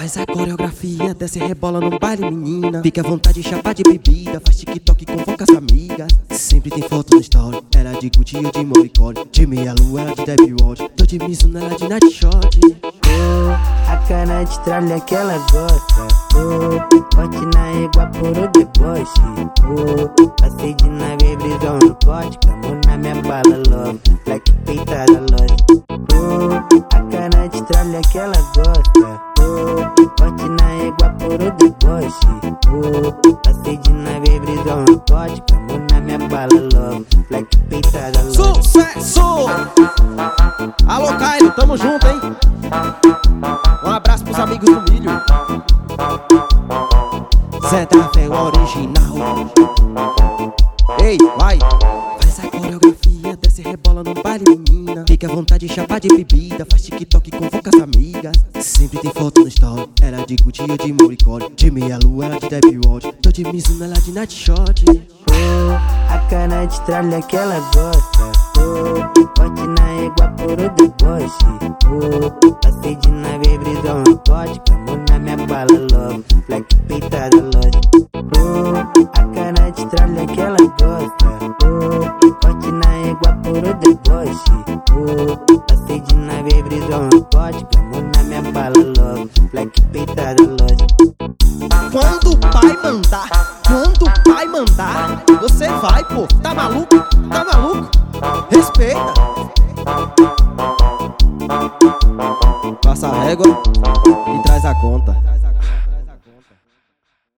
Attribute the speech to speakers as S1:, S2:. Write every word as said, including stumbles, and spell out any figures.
S1: Faz a coreografia, desce e rebola no baile, menina. Fica à vontade, chapa de bebida. Faz TikTok, convoca as amigas. Sempre tem foto no story. Ela de Gucci ou de Morricone. De meia lua, ela de Debbie Ward. Tô de Mizuno, ela de Night Shot.
S2: Oh, a cana de tralha que ela gosta. Oh, forte na égua por o deboche. Oh, passei de nave, brisão no pote. Camo na minha bala, love. Like peitada, loja. Oh, a cana de tralha que ela gosta. Oh, forte na égua por o deboche. Oh, passei de nave, brisão no pote. Camo na minha bala, love. Like peitada, loja.
S1: Sucesso! Alô, Caio, tamo junto, hein? Um abraço pros amigos do milho. Zé da Fé, o original. Ei, vai! Faz a coreografia, desce e rebola no baile, menina. Fica à vontade, chapa de bebida. Faz TikTok, convoca as amigas. Sempre tem foto no story. Ela de Gucci ou de Morricone. De meia lua, ela de Debbie Ward. Tô de Mizuno, ela de Night Shot.
S2: Oh, a cana de tralha que ela gosta. Oh, forte na égua por o deboche. Oh, passei de nave, brisão no pote. Camo na minha bala, love. Like peitada, loja. Oh, a cana de tralha que ela gosta. Oh, forte na égua por o deboche. Oh, passei de nave, brisão no pote. Camo na minha bala, love. Like peitada, loja.
S1: Quando o pai mandar, quando o pai mandar, você vai, pô. Tá maluco? Tá maluco? Respeita. Passa a régua e traz a conta.